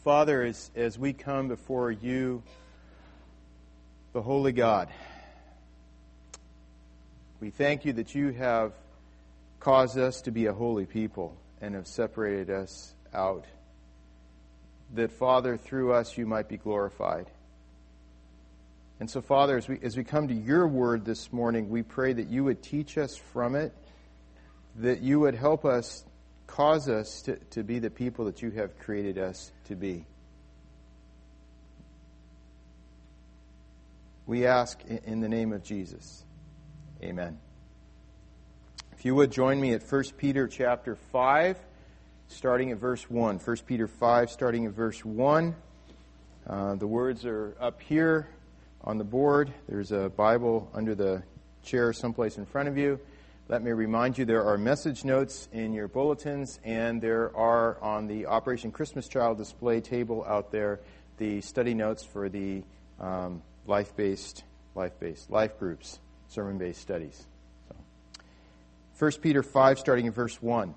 Father, as we come before you, the Holy God, we thank you that you have caused us to be a holy people and have separated us out. That, Father, through us you might be glorified. And so, Father, as we come to your word this morning, we pray that you would teach us from it, that you would help us, cause us to be the people that you have created us to be. We ask in the name of Jesus. Amen. If you would join me at 1 Peter chapter 5, starting at verse 1. 1 Peter 5, starting at verse 1. The words are up here on the board. There's a Bible under the chair someplace in front of you. Let me remind you, there are message notes in your bulletins, and there are on the Operation Christmas Child display table out there the study notes for the life groups, sermon-based studies. So, 1 Peter 5, starting in verse 1.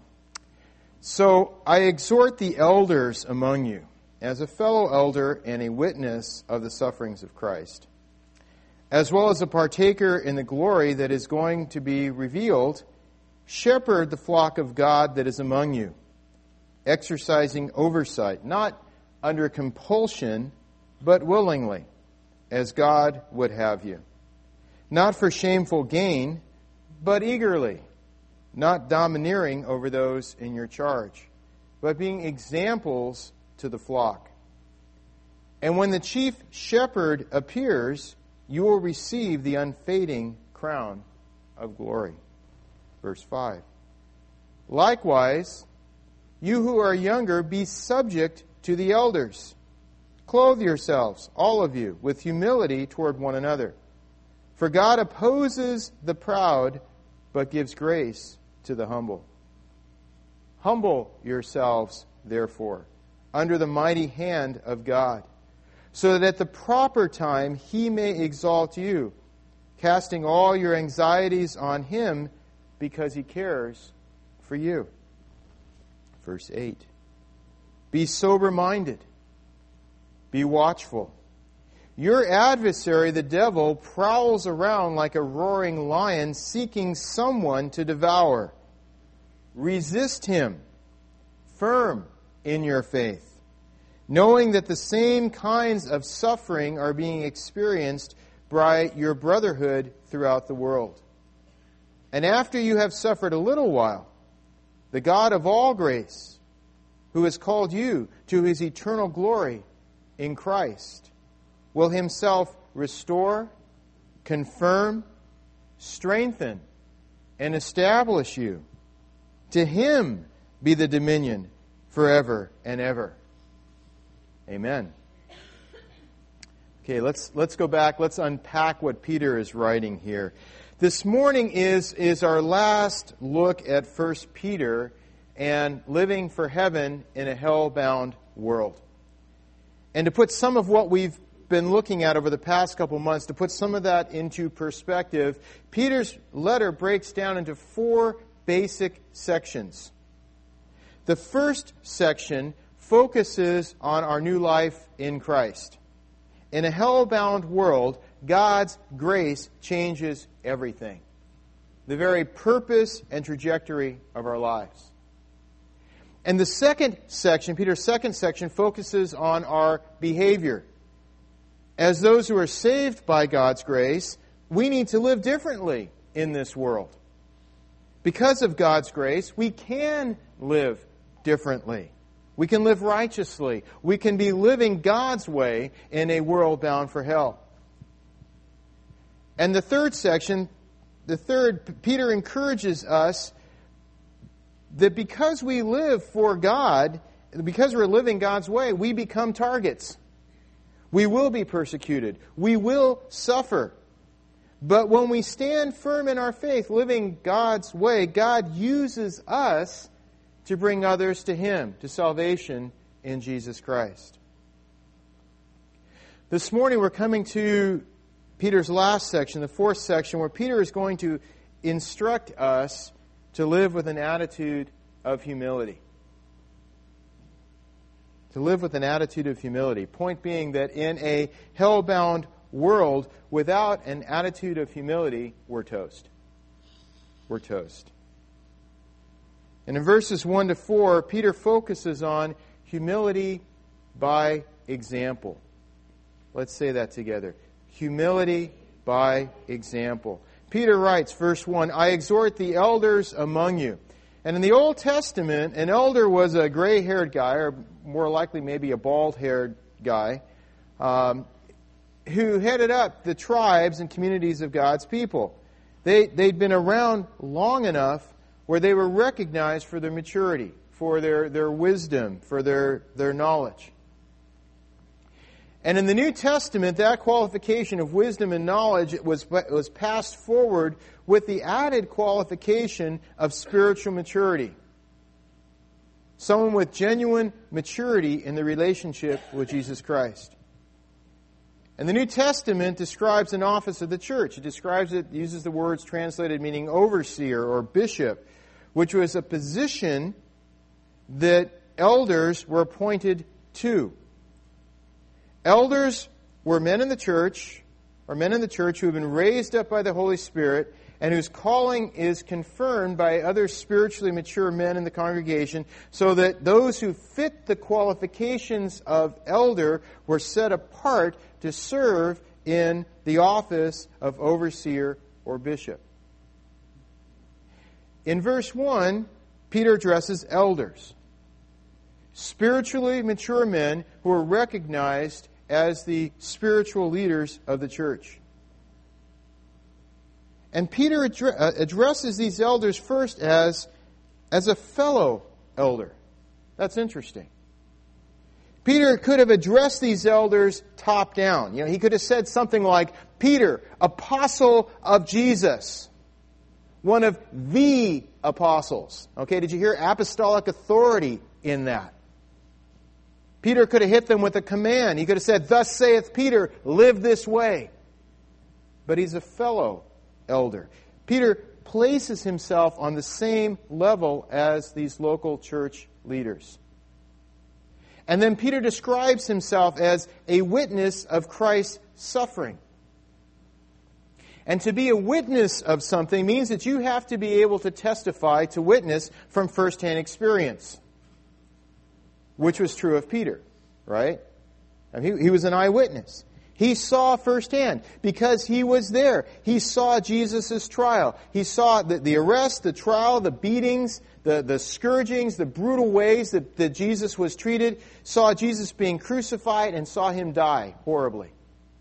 So I exhort the elders among you, as a fellow elder and a witness of the sufferings of Christ, as well as a partaker in the glory that is going to be revealed, shepherd the flock of God that is among you, exercising oversight, not under compulsion, but willingly, as God would have you. Not for shameful gain, but eagerly, not domineering over those in your charge, but being examples to the flock. And when the chief shepherd appears, you will receive the unfading crown of glory. Verse 5. Likewise, you who are younger, be subject to the elders. Clothe yourselves, all of you, with humility toward one another. For God opposes the proud, but gives grace to the humble. Humble yourselves, therefore, under the mighty hand of God, so that at the proper time He may exalt you, casting all your anxieties on Him, because He cares for you. Verse 8. Be sober-minded. Be watchful. Your adversary, the devil, prowls around like a roaring lion, seeking someone to devour. Resist him, firm in your faith, knowing that the same kinds of suffering are being experienced by your brotherhood throughout the world. And after you have suffered a little while, the God of all grace, who has called you to His eternal glory in Christ, will Himself restore, confirm, strengthen, and establish you. To Him be the dominion forever and ever. Amen. Okay, let's go back. Let's unpack what Peter is writing here. This morning is our last look at 1 Peter and living for heaven in a hell-bound world. And to put some of what we've been looking at over the past couple months, to put some of that into perspective, Peter's letter breaks down into 4 basic sections. The first section focuses on our new life in Christ. In a hell-bound world, God's grace changes everything. The very purpose and trajectory of our lives. And the second section, Peter's second section, focuses on our behavior. As those who are saved by God's grace, we need to live differently in this world. Because of God's grace, we can live differently. We can live righteously. We can be living God's way in a world bound for hell. And the third section, Peter encourages us that because we live for God, because we're living God's way, we become targets. We will be persecuted. We will suffer. But when we stand firm in our faith, living God's way, God uses us to bring others to Him, to salvation in Jesus Christ. This morning we're coming to Peter's last section, the fourth section, where Peter is going to instruct us to live with an attitude of humility. To live with an attitude of humility. Point being that in a hell-bound world, without an attitude of humility, we're toast. We're toast. And in verses 1 to 4, Peter focuses on humility by example. Let's say that together. Humility by example. Peter writes, verse 1, I exhort the elders among you. And in the Old Testament, an elder was a gray-haired guy, or more likely maybe a bald-haired guy, who headed up the tribes and communities of God's people. They'd been around long enough where they were recognized for their maturity, for their wisdom, for their knowledge. And in the New Testament, that qualification of wisdom and knowledge was passed forward with the added qualification of spiritual maturity. Someone with genuine maturity in the relationship with Jesus Christ. And the New Testament describes an office of the church. It describes it, uses the words translated meaning overseer or bishop, which was a position that elders were appointed to. Elders were men in the church, or men in the church who have been raised up by the Holy Spirit and whose calling is confirmed by other spiritually mature men in the congregation, so that those who fit the qualifications of elder were set apart to serve in the office of overseer or bishop. In verse 1, Peter addresses elders, spiritually mature men who are recognized as the spiritual leaders of the church. And Peter addresses these elders first as a fellow elder. That's interesting. Peter could have addressed these elders top down. He could have said something like, Peter, apostle of Jesus, one of the apostles. Okay, did you hear apostolic authority in that? Peter could have hit them with a command. He could have said, thus saith Peter, live this way. But he's a fellow elder. Peter places himself on the same level as these local church leaders. And then Peter describes himself as a witness of Christ's suffering. And to be a witness of something means that you have to be able to testify, to witness from firsthand experience. Which was true of Peter, right? He was an eyewitness. He saw firsthand because he was there. He saw Jesus' trial. He saw the arrest, the trial, the beatings, the scourgings, the brutal ways that Jesus was treated. Saw Jesus being crucified and saw him die horribly.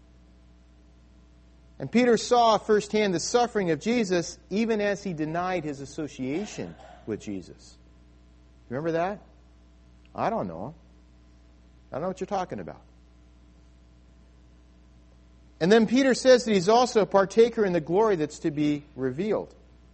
And Peter saw firsthand the suffering of Jesus even as he denied his association with Jesus. Remember that? I don't know. I don't know what you're talking about. And then Peter says that he's also a partaker in the glory that's to be revealed.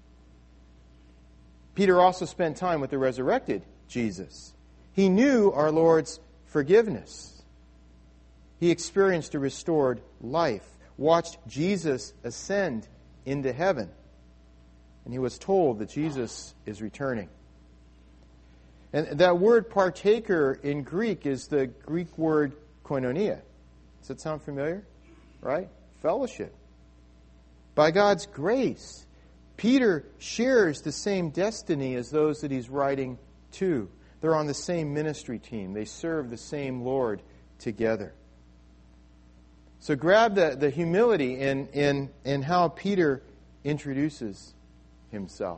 Peter also spent time with the resurrected Jesus. He knew our Lord's forgiveness. He experienced a restored life, watched Jesus ascend into heaven, and he was told that Jesus is returning. And that word partaker in Greek is the Greek word koinonia. Does that sound familiar? Right? Fellowship. By God's grace, Peter shares the same destiny as those that he's writing to. They're on the same ministry team. They serve the same Lord together. So grab the humility in how Peter introduces himself.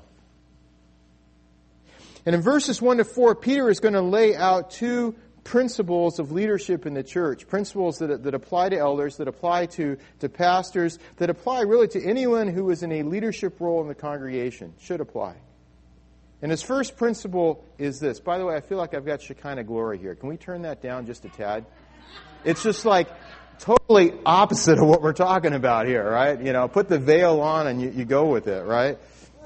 And in verses 1 to 4, Peter is going to lay out two principles of leadership in the church. Principles that apply to elders, that apply to pastors, that apply really to anyone who is in a leadership role in the congregation. Should apply. And his first principle is this. By the way, I feel like I've got Shekinah glory here. Can we turn that down just a tad? It's just like totally opposite of what we're talking about here, right? Put the veil on and you go with it, right?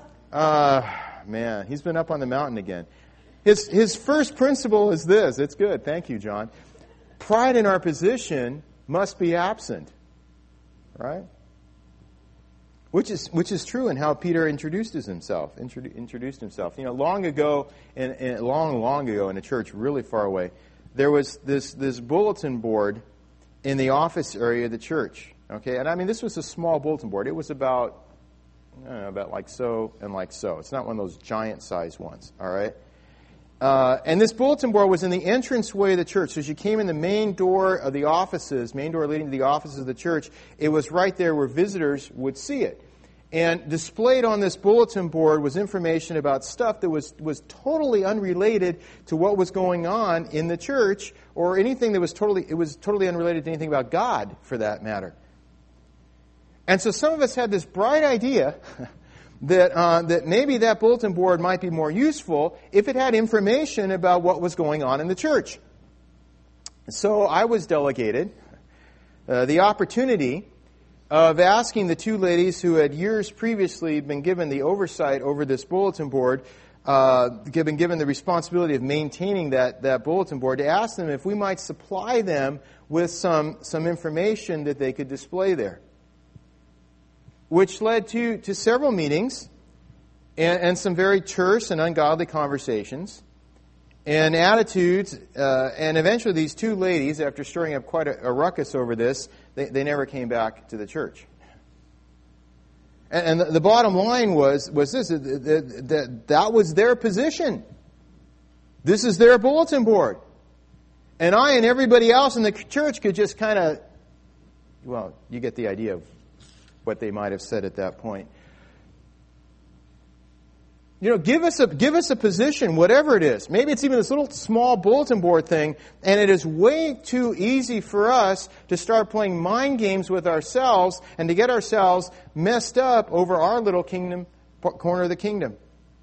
Man, he's been up on the mountain again. His first principle is this. It's good. Thank you, John. Pride in our position must be absent. Right? Which is true in how Peter introduced himself. Long ago, long ago in a church really far away, there was this bulletin board in the office area of the church. Okay, and I mean, this was a small bulletin board. It was about, I don't know, about like so and like so. It's not one of those giant-sized ones, all right? And this bulletin board was in the entranceway of the church. So as you came in the main door of the offices, main door leading to the offices of the church, it was right there where visitors would see it. And displayed on this bulletin board was information about stuff that was totally unrelated to what was going on in the church, or anything that was totally unrelated to anything about God, for that matter. And so some of us had this bright idea that maybe that bulletin board might be more useful if it had information about what was going on in the church. So I was delegated the opportunity of asking the two ladies who had years previously been given the oversight over this bulletin board, been given the responsibility of maintaining that bulletin board, to ask them if we might supply them with some information that they could display there. Which led to several meetings and some very terse and ungodly conversations and attitudes. And eventually these two ladies, after stirring up quite a ruckus over this, they never came back to the church. And the bottom line was this, that was their position. This is their bulletin board. And I and everybody else in the church could just kind of, well, you get the idea of what they might have said at that point. You know, give us a position, whatever it is. Maybe it's even this little small bulletin board thing, and it is way too easy for us to start playing mind games with ourselves and to get ourselves messed up over our little corner of the kingdom.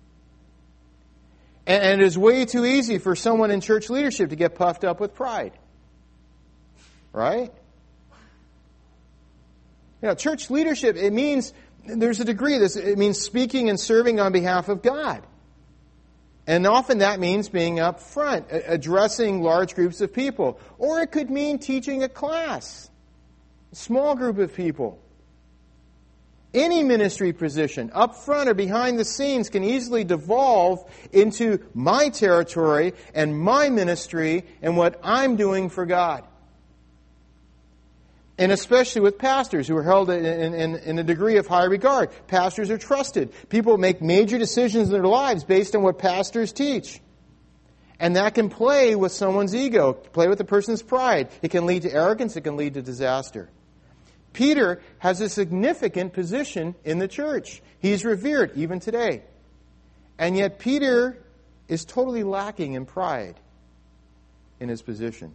And it is way too easy for someone in church leadership to get puffed up with pride. Right? You know, church leadership, it means, there's a degree of this, it means speaking and serving on behalf of God. And often that means being up front, addressing large groups of people. Or it could mean teaching a class, a small group of people. Any ministry position, up front or behind the scenes, can easily devolve into my territory and my ministry and what I'm doing for God. And especially with pastors who are held in a degree of high regard. Pastors are trusted. People make major decisions in their lives based on what pastors teach. And that can play with someone's ego, play with a person's pride. It can lead to arrogance. It can lead to disaster. Peter has a significant position in the church. He's revered even today. And yet Peter is totally lacking in pride in his position.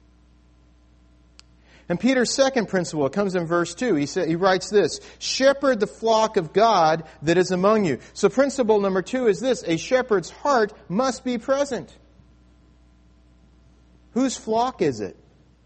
And Peter's second principle, it comes in verse 2. He writes this: shepherd the flock of God that is among you. So principle number 2 is this: a shepherd's heart must be present. Whose flock is it?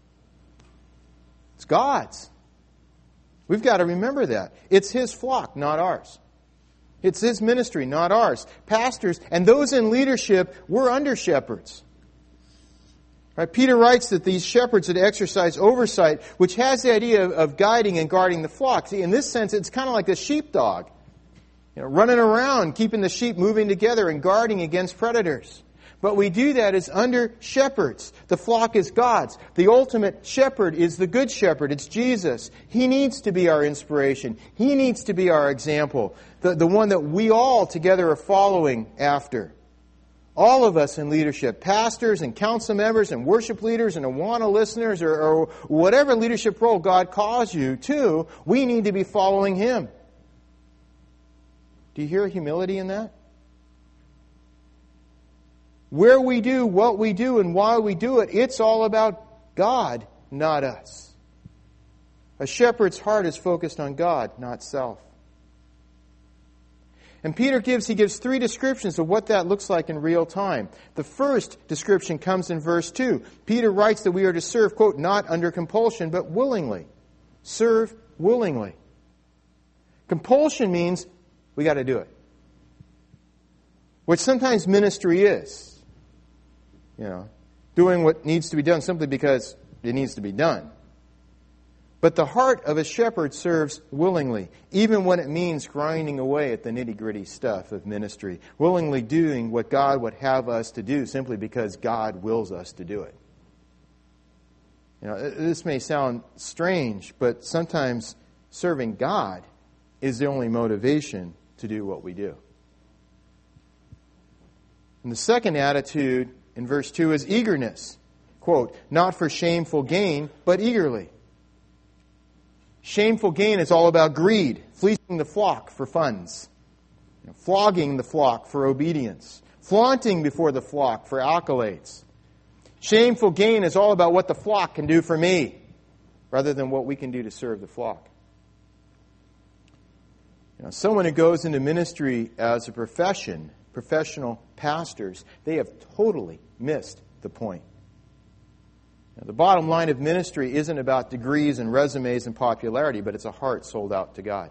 It's God's. We've got to remember that. It's His flock, not ours. It's His ministry, not ours. Pastors and those in leadership, we're under shepherds. Right? Peter writes that these shepherds that exercise oversight, which has the idea of guiding and guarding the flock. See, in this sense, it's kind of like a sheepdog, running around, keeping the sheep moving together and guarding against predators. But we do that as under shepherds. The flock is God's. The ultimate shepherd is the good shepherd. It's Jesus. He needs to be our inspiration. He needs to be our example. The one that we all together are following after. All of us in leadership, pastors and council members and worship leaders and Awana listeners or whatever leadership role God calls you to, we need to be following Him. Do you hear humility in that? Where we do, what we do, and why we do it, it's all about God, not us. A shepherd's heart is focused on God, not self. And Peter gives 3 descriptions of what that looks like in real time. The first description comes in verse 2. Peter writes that we are to serve, quote, not under compulsion, but willingly. Serve willingly. Compulsion means we got to do it. Which sometimes ministry is. Doing what needs to be done simply because it needs to be done. But the heart of a shepherd serves willingly, even when it means grinding away at the nitty-gritty stuff of ministry, willingly doing what God would have us to do simply because God wills us to do it. This may sound strange, but sometimes serving God is the only motivation to do what we do. And the second attitude in verse 2 is eagerness. Quote, not for shameful gain, but eagerly. Shameful gain is all about greed, fleecing the flock for funds, flogging the flock for obedience, flaunting before the flock for accolades. Shameful gain is all about what the flock can do for me, rather than what we can do to serve the flock. Someone who goes into ministry as a professional pastors, they have totally missed the point. The bottom line of ministry isn't about degrees and resumes and popularity, but it's a heart sold out to God.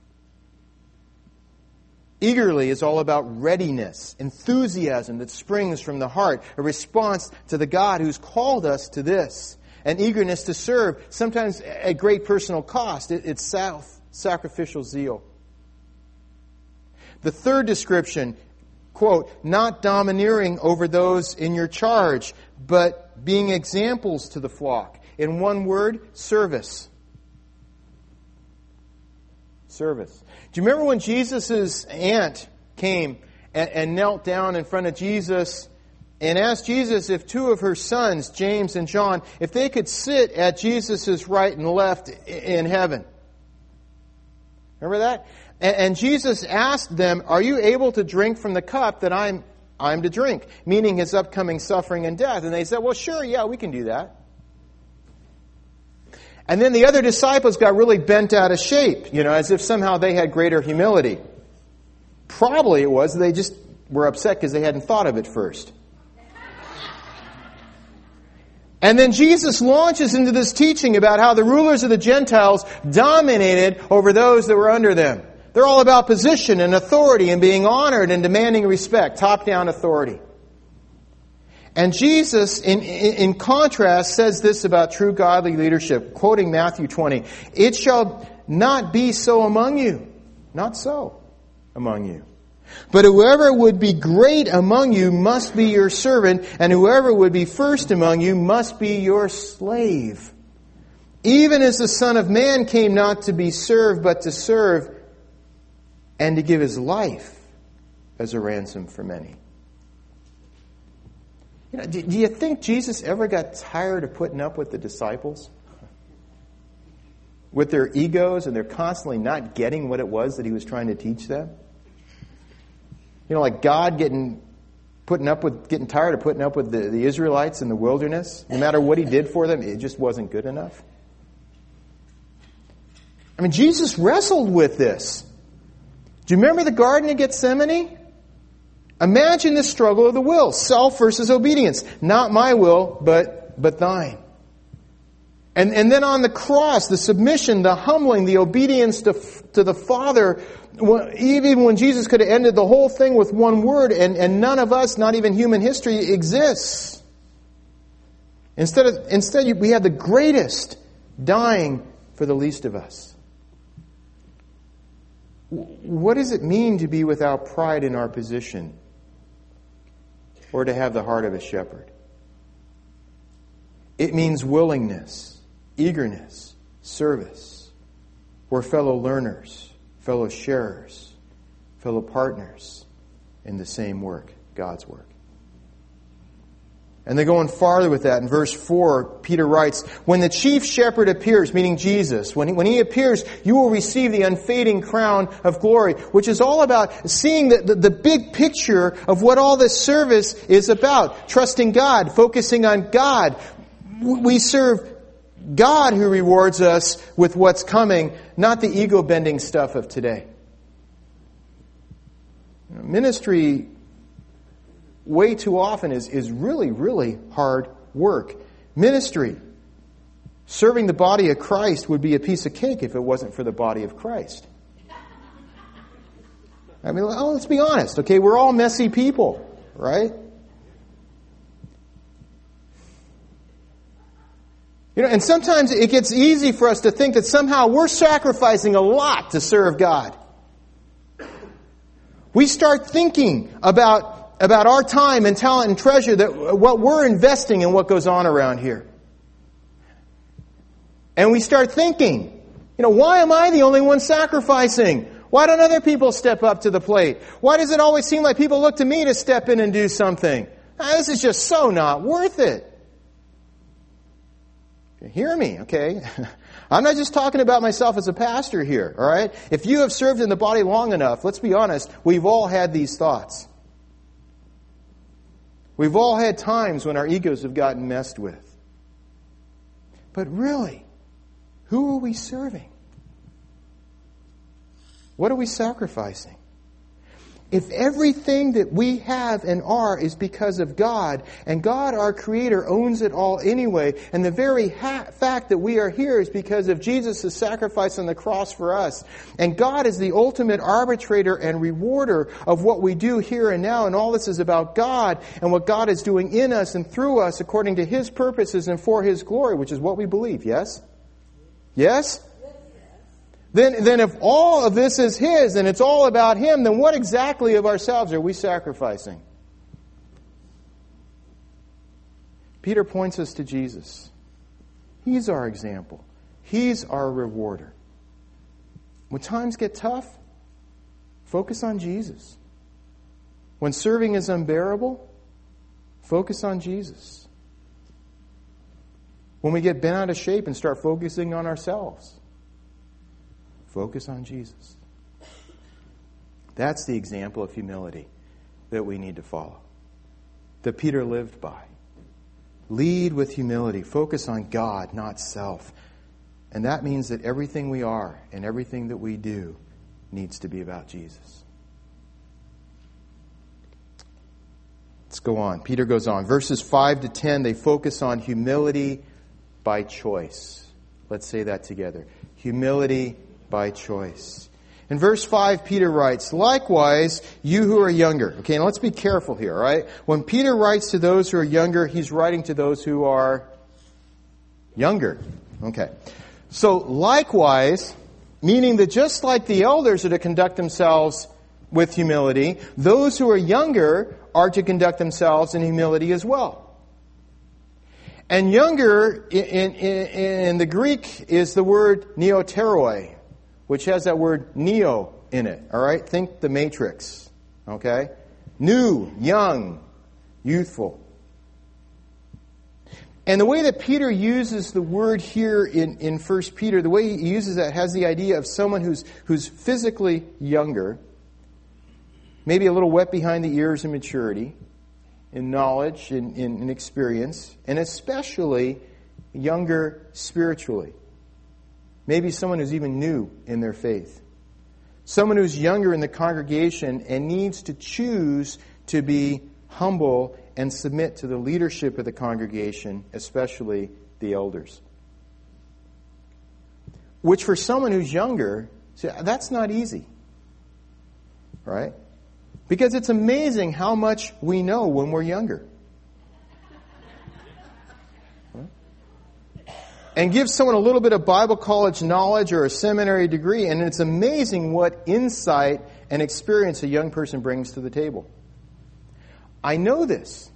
Eagerly is all about readiness, enthusiasm that springs from the heart, a response to the God who's called us to this, an eagerness to serve, sometimes at great personal cost. It's self-sacrificial zeal. The third description, quote, not domineering over those in your charge, but being examples to the flock. In one word, service. Service. Do you remember when Jesus' aunt came and knelt down in front of Jesus and asked Jesus if two of her sons, James and John, if they could sit at Jesus' right and left in heaven? Remember that? And Jesus asked them, are you able to drink from the cup that I'm to drink? Meaning his upcoming suffering and death. And they said, well, sure, yeah, we can do that. And then the other disciples got really bent out of shape, as if somehow they had greater humility. Probably it was they just were upset because they hadn't thought of it first. And then Jesus launches into this teaching about how the rulers of the Gentiles dominated over those that were under them. They're all about position and authority and being honored and demanding respect, top-down authority. And Jesus, in contrast, says this about true godly leadership, quoting Matthew 20, it shall not be so among you, not so among you. But whoever would be great among you must be your servant, and whoever would be first among you must be your slave. Even as the Son of Man came not to be served, but to serve, and to give his life as a ransom for many. Do you think Jesus ever got tired of putting up with the disciples? With their egos and they're constantly not getting what it was that he was trying to teach them? Like God getting tired of putting up with the Israelites in the wilderness. No matter what he did for them, it just wasn't good enough. Jesus wrestled with this. Do you remember the Garden of Gethsemane? Imagine this struggle of the will. Self versus obedience. Not my will, but thine. And then on the cross, the submission, the humbling, the obedience to the Father, even when Jesus could have ended the whole thing with one word, and none of us, not even human history, exists. Instead, we have the greatest dying for the least of us. What does it mean to be without pride in our position? Or to have the heart of a shepherd? It means willingness, eagerness, service. We're fellow learners, fellow sharers, fellow partners in the same work, God's work. And they're going farther with that. In verse 4, Peter writes, when the chief shepherd appears, meaning Jesus, when he appears, you will receive the unfading crown of glory, which is all about seeing the big picture of what all this service is about. Trusting God, focusing on God. We serve God who rewards us with what's coming, not the ego-bending stuff of today. Ministry way too often is really, really hard work. Ministry, serving the body of Christ would be a piece of cake if it wasn't for the body of Christ. Let's be honest, okay? We're all messy people, right? And sometimes it gets easy for us to think that somehow we're sacrificing a lot to serve God. We start thinking about our time and talent and treasure, that what we're investing in what goes on around here. And we start thinking, why am I the only one sacrificing? Why don't other people step up to the plate? Why does it always seem like people look to me to step in and do something? This is just so not worth it. Hear me, okay? I'm not just talking about myself as a pastor here, all right? If you have served in the body long enough, let's be honest, we've all had these thoughts. We've all had times when our egos have gotten messed with. But really, who are we serving? What are we sacrificing? If everything that we have and are is because of God, and God, our Creator, owns it all anyway, and the very fact that we are here is because of Jesus' sacrifice on the cross for us, and God is the ultimate arbitrator and rewarder of what we do here and now, and all this is about God and what God is doing in us and through us according to His purposes and for His glory, which is what we believe, yes? Yes? Then if all of this is His and it's all about Him, then what exactly of ourselves are we sacrificing? Peter points us to Jesus. He's our example. He's our rewarder. When times get tough, focus on Jesus. When serving is unbearable, focus on Jesus. When we get bent out of shape and start focusing on ourselves, focus on Jesus. That's the example of humility that we need to follow, that Peter lived by. Lead with humility. Focus on God, not self. And that means that everything we are and everything that we do needs to be about Jesus. Let's go on. Peter goes on. Verses 5 to 10, they focus on humility by choice. Let's say that together. Humility by choice. In verse 5, Peter writes, likewise, you who are younger. Okay, now let's be careful here, all right? When Peter writes to those who are younger, he's writing to those who are younger. Okay. So, likewise, meaning that just like the elders are to conduct themselves with humility, those who are younger are to conduct themselves in humility as well. And younger in the Greek is the word neoteroi, which has that word neo in it. All right? Think the Matrix. Okay? New, young, youthful. And the way that Peter uses the word here in 1 Peter, the way he uses that has the idea of someone who's physically younger, maybe a little wet behind the ears in maturity, in knowledge, in experience, and especially younger spiritually. Maybe someone who's even new in their faith. Someone who's younger in the congregation and needs to choose to be humble and submit to the leadership of the congregation, especially the elders. Which for someone who's younger, that's not easy. Right? Because it's amazing how much we know when we're younger. And give someone a little bit of Bible college knowledge or a seminary degree, and it's amazing what insight and experience a young person brings to the table. I know this.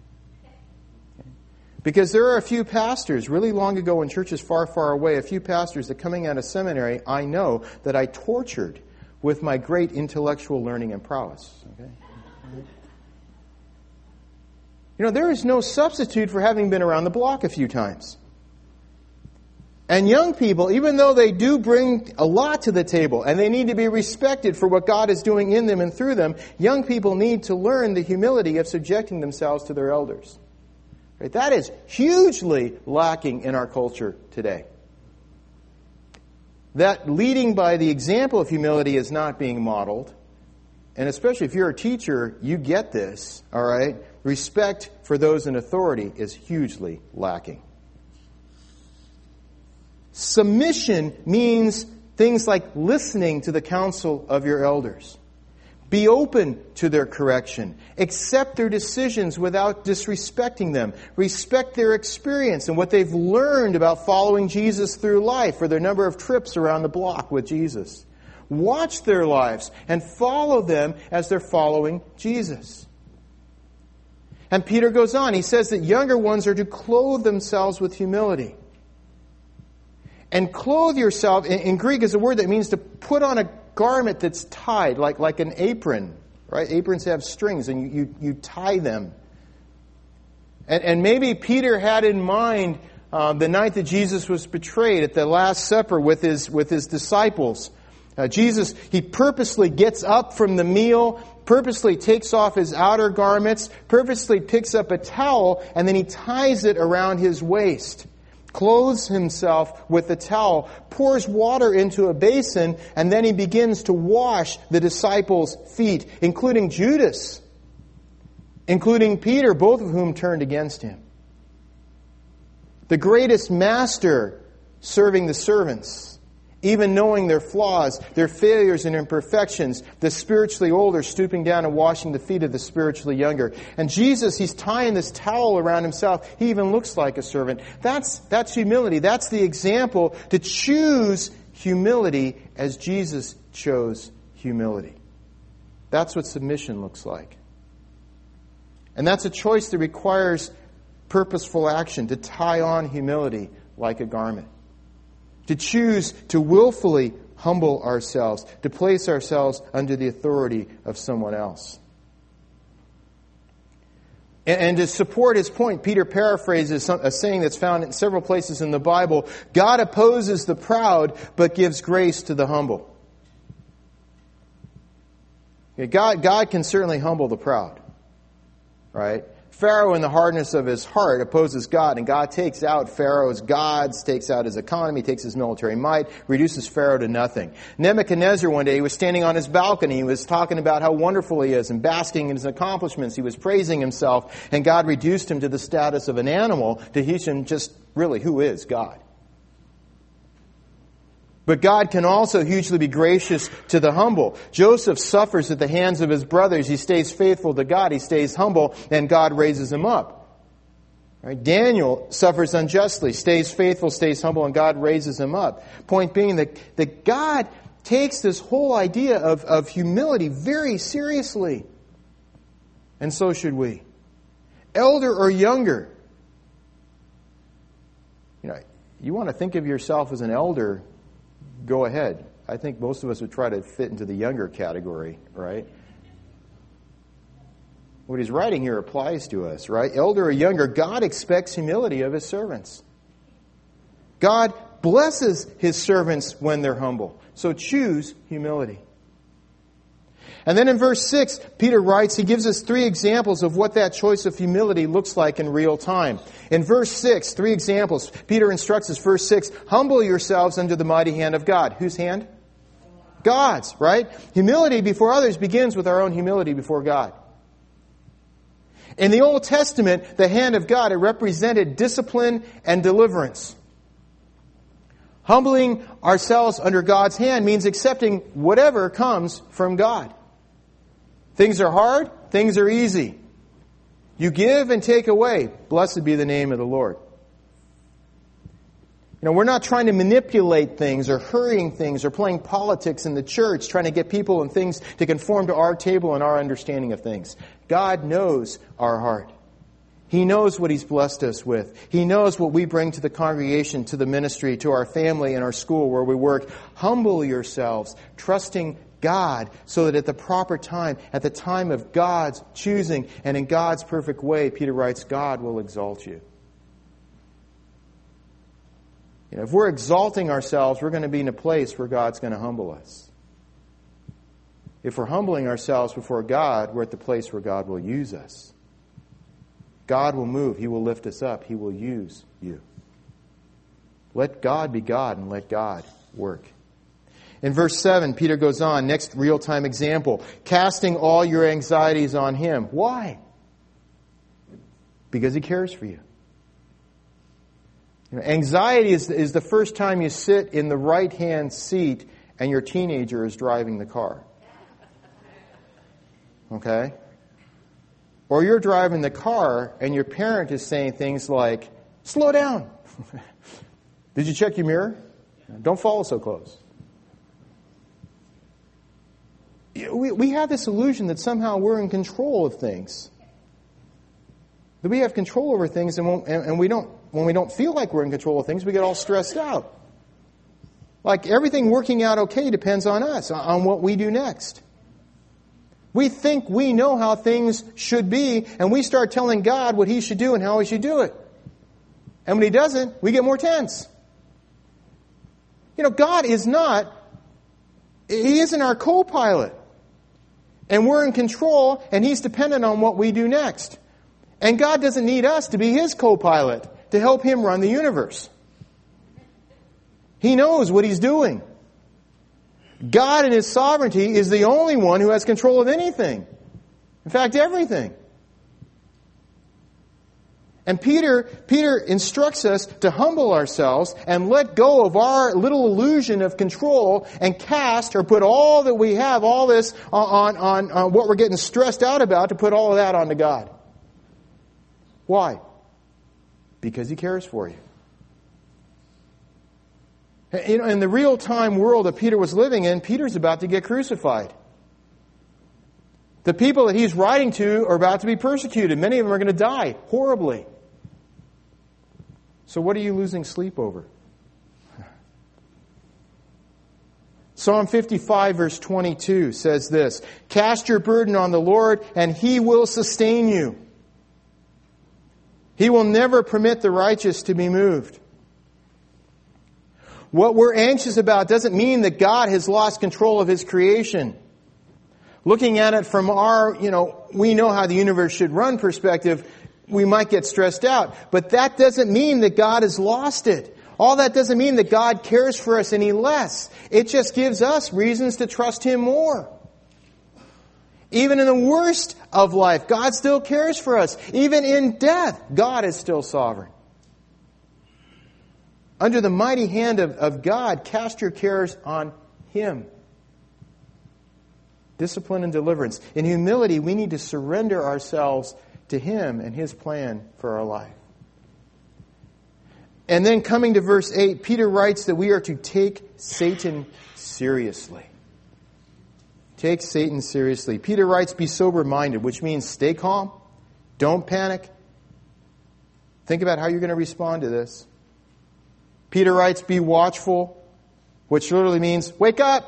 Because there are a few pastors, really long ago in churches far, far away, a few pastors that coming out of seminary, I know that I tortured with my great intellectual learning and prowess. Okay? There is no substitute for having been around the block a few times. And young people, even though they do bring a lot to the table, and they need to be respected for what God is doing in them and through them, young people need to learn the humility of subjecting themselves to their elders. Right? That is hugely lacking in our culture today. That leading by the example of humility is not being modeled. And especially if you're a teacher, you get this, all right? Respect for those in authority is hugely lacking. Submission means things like listening to the counsel of your elders. Be open to their correction. Accept their decisions without disrespecting them. Respect their experience and what they've learned about following Jesus through life or their number of trips around the block with Jesus. Watch their lives and follow them as they're following Jesus. And Peter goes on. He says that younger ones are to clothe themselves with humility. And clothe yourself, in Greek is a word that means to put on a garment that's tied, like an apron. Right? Aprons have strings, and you tie them. And maybe Peter had in mind the night that Jesus was betrayed at the Last Supper with his disciples. Jesus, he purposely gets up from the meal, purposely takes off his outer garments, purposely picks up a towel, and then he ties it around his waist, clothes himself with the towel, pours water into a basin, and then he begins to wash the disciples' feet, including Judas, including Peter, both of whom turned against him. The greatest master serving the servants, even knowing their flaws, their failures and imperfections, the spiritually older stooping down and washing the feet of the spiritually younger. And Jesus, he's tying this towel around himself. He even looks like a servant. That's humility. That's the example, to choose humility as Jesus chose humility. That's what submission looks like. And that's a choice that requires purposeful action, to tie on humility like a garment. To choose to willfully humble ourselves, to place ourselves under the authority of someone else. And to support his point, Peter paraphrases a saying that's found in several places in the Bible: God opposes the proud, but gives grace to the humble. God can certainly humble the proud, right? Pharaoh, in the hardness of his heart, opposes God, and God takes out Pharaoh's gods, takes out his economy, takes his military might, reduces Pharaoh to nothing. Nebuchadnezzar, one day, he was standing on his balcony. He was talking about how wonderful he is and basking in his accomplishments. He was praising himself, and God reduced him to the status of an animal to teach him just really who is God. But God can also hugely be gracious to the humble. Joseph suffers at the hands of his brothers. He stays faithful to God. He stays humble, and God raises him up. Right? Daniel suffers unjustly, stays faithful, stays humble, and God raises him up. Point being that God takes this whole idea of humility very seriously. And so should we. Elder or younger. You want to think of yourself as an elder, go ahead. I think most of us would try to fit into the younger category, right? What he's writing here applies to us, right? Elder or younger, God expects humility of his servants. God blesses his servants when they're humble. So choose humility. And then in verse 6, Peter writes, he gives us 3 examples of what that choice of humility looks like in real time. In verse 6, 3 examples. Peter instructs us, verse 6, humble yourselves under the mighty hand of God. Whose hand? God's, right? Humility before others begins with our own humility before God. In the Old Testament, the hand of God, it represented discipline and deliverance. Humbling ourselves under God's hand means accepting whatever comes from God. Things are hard, things are easy. You give and take away. Blessed be the name of the Lord. We're not trying to manipulate things or hurrying things or playing politics in the church, trying to get people and things to conform to our table and our understanding of things. God knows our heart. He knows what He's blessed us with. He knows what we bring to the congregation, to the ministry, to our family and our school where we work. Humble yourselves, trusting God, so that at the proper time, at the time of God's choosing and in God's perfect way, Peter writes, God will exalt you. If we're exalting ourselves, we're going to be in a place where God's going to humble us. If we're humbling ourselves before God, we're at the place where God will use us. God will move. He will lift us up. He will use you. Let God be God and let God work. In verse 7, Peter goes on, next real-time example, casting all your anxieties on Him. Why? Because He cares for you. Anxiety is the first time you sit in the right-hand seat and your teenager is driving the car. Okay? Or you're driving the car and your parent is saying things like, slow down. Did you check your mirror? Don't follow so close. We have this illusion that somehow we're in control of things. That we have control over things, and when we don't feel like we're in control of things, we get all stressed out. like everything working out okay depends on us, on what we do next. We think we know how things should be, and we start telling God what He should do and how He should do it. And when He doesn't, we get more tense. God is not, He isn't our co-pilot. And we're in control, and He's dependent on what we do next. And God doesn't need us to be His co-pilot to help Him run the universe. He knows what He's doing. God in His sovereignty is the only one who has control of anything. In fact, everything. And Peter instructs us to humble ourselves and let go of our little illusion of control and cast or put all that we have, all this on what we're getting stressed out about, to put all of that onto God. Why? Because He cares for you. In the real-time world that Peter was living in, Peter's about to get crucified. The people that he's writing to are about to be persecuted. Many of them are going to die horribly. So what are you losing sleep over? Psalm 55 verse 22 says this, "Cast your burden on the Lord, and He will sustain you. He will never permit the righteous to be moved." What we're anxious about doesn't mean that God has lost control of His creation. Looking at it from our, we know how the universe should run perspective, we might get stressed out. But that doesn't mean that God has lost it. All that doesn't mean that God cares for us any less. It just gives us reasons to trust Him more. Even in the worst of life, God still cares for us. Even in death, God is still sovereign. Under the mighty hand of God, cast your cares on Him. Discipline and deliverance. In humility, we need to surrender ourselves to Him and His plan for our life. And then coming to verse 8, Peter writes that we are to take Satan seriously. Take Satan seriously. Peter writes, be sober-minded, which means stay calm. Don't panic. Think about how you're going to respond to this. Peter writes, be watchful, which literally means wake up.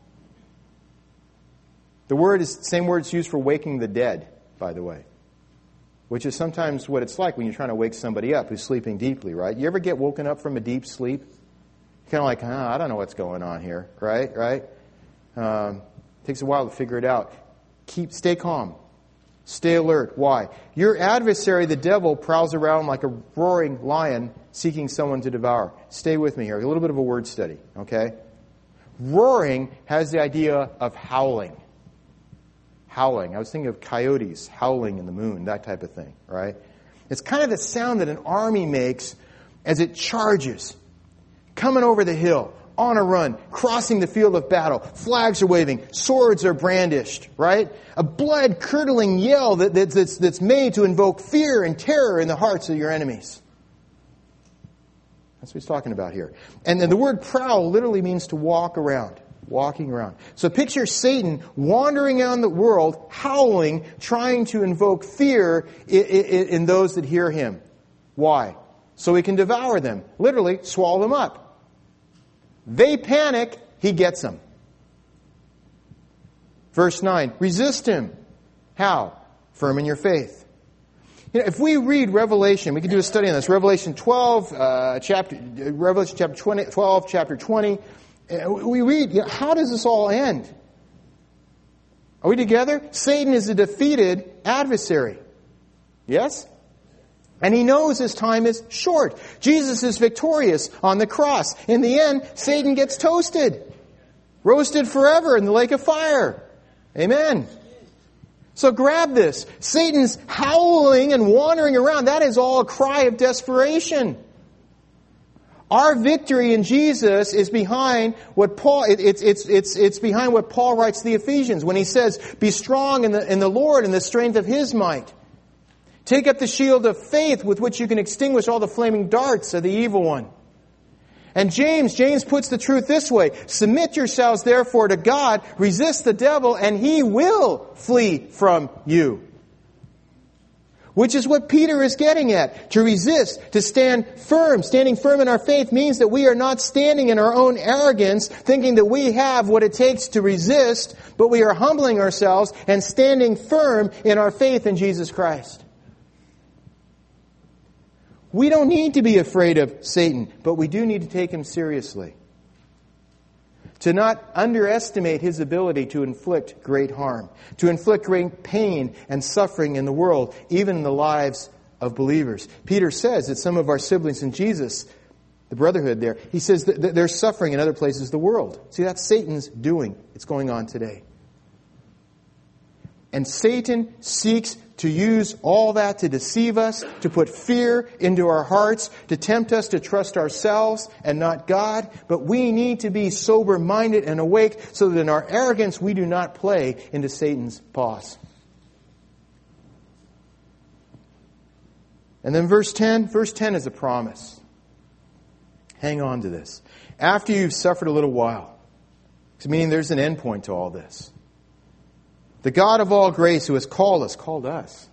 The word is the same word that's used for waking the dead, by the way, which is sometimes what it's like when you're trying to wake somebody up who's sleeping deeply, right? You ever get woken up from a deep sleep? Kind of like, I don't know what's going on here, right? Takes a while to figure it out. Stay calm. Stay alert. Why? Your adversary, the devil, prowls around like a roaring lion seeking someone to devour. Stay with me here. A little bit of a word study, okay? Roaring has the idea of howling. Howling. I was thinking of coyotes howling in the moon, that type of thing, right? It's kind of the sound that an army makes as it charges, coming over the hill, on a run, crossing the field of battle. Flags are waving, swords are brandished, right? A blood-curdling yell that's made to invoke fear and terror in the hearts of your enemies. That's what he's talking about here. And then the word prowl literally means to walk around. Walking around. So picture Satan wandering around the world, howling, trying to invoke fear in those that hear him. Why? So he can devour them. Literally, swallow them up. They panic, he gets them. Verse 9, resist him. How? Firm in your faith. If we read Revelation, we can do a study on this. Revelation 12, chapter 20, 12, chapter 20. We read, how does this all end? Are we together? Satan is a defeated adversary. Yes? And he knows his time is short. Jesus is victorious on the cross. In the end, Satan gets toasted. Roasted forever in the lake of fire. Amen. So grab this. Satan's howling and wandering around. That is all a cry of desperation. Our victory in Jesus is behind what it's behind what Paul writes to the Ephesians when he says, be strong in the Lord and the strength of His might. Take up the shield of faith with which you can extinguish all the flaming darts of the evil one. And James puts the truth this way, submit yourselves therefore to God, resist the devil, and he will flee from you. Which is what Peter is getting at. To resist, to stand firm. Standing firm in our faith means that we are not standing in our own arrogance, thinking that we have what it takes to resist, but we are humbling ourselves and standing firm in our faith in Jesus Christ. We don't need to be afraid of Satan, but we do need to take him seriously. To not underestimate his ability to inflict great harm, to inflict great pain and suffering in the world, even in the lives of believers. Peter says that some of our siblings in Jesus, the brotherhood there, he says that they're suffering in other places of the world. See, that's Satan's doing. It's going on today. And Satan seeks to use all that to deceive us, to put fear into our hearts, to tempt us to trust ourselves and not God. But we need to be sober-minded and awake so that in our arrogance we do not play into Satan's paws. And then verse 10 is a promise. Hang on to this. After you've suffered a little while, meaning there's an end point to all this. The God of all grace who has called us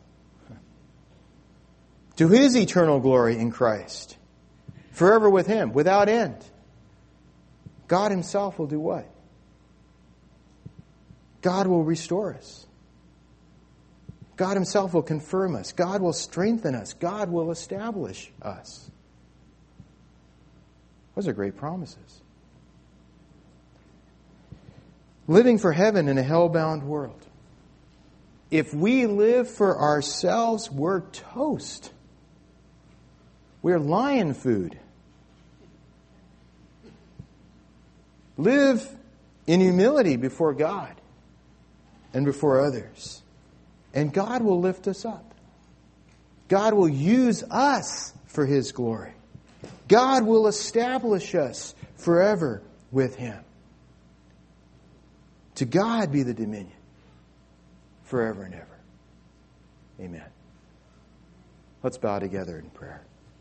to His eternal glory in Christ, forever with Him, without end. God Himself will do what? God will restore us. God Himself will confirm us. God will strengthen us. God will establish us. Those are great promises. Living for heaven in a hell-bound world. If we live for ourselves, we're toast. We're lion food. Live in humility before God and before others. And God will lift us up. God will use us for His glory. God will establish us forever with Him. To God be the dominion forever and ever. Amen. Let's bow together in prayer.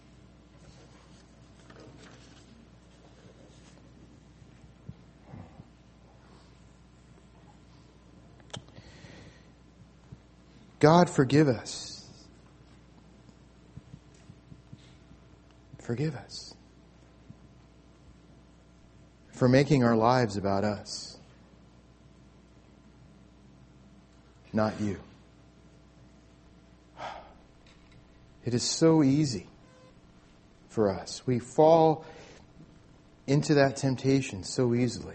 God, forgive us. Forgive us for making our lives about us, not You. It is so easy for us. We fall into that temptation so easily.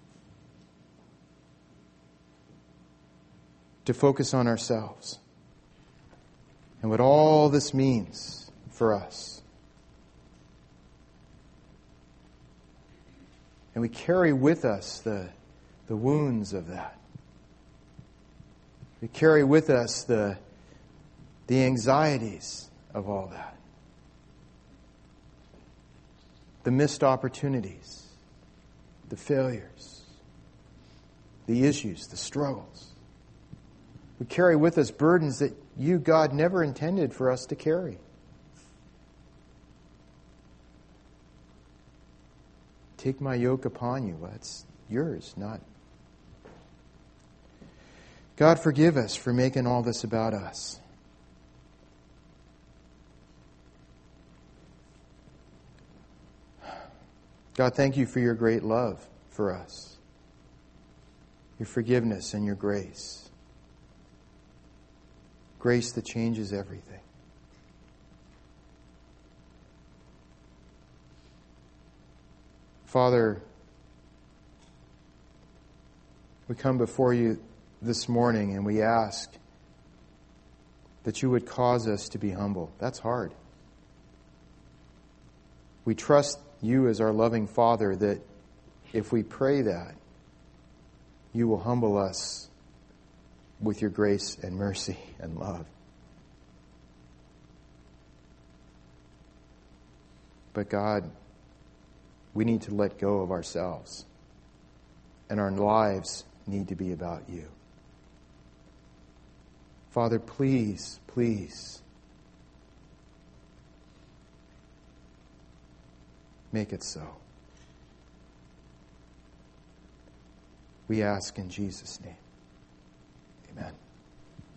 To focus on ourselves and what all this means for us. And we carry with us the wounds of that. We carry with us the anxieties of all that. The missed opportunities, the failures, the issues, the struggles. We carry with us burdens that You, God, never intended for us to carry. Take my yoke upon You. Well, it's Yours, not. God, forgive us for making all this about us. God, thank You for Your great love for us. Your forgiveness and Your grace. Grace that changes everything. Father, we come before You this morning and we ask that You would cause us to be humble. That's hard. We trust You as our loving Father that if we pray that, You will humble us with Your grace and mercy and love. But God, we need to let go of ourselves. And our lives need to be about You. Father, please, please make it so. We ask in Jesus' name. Amen.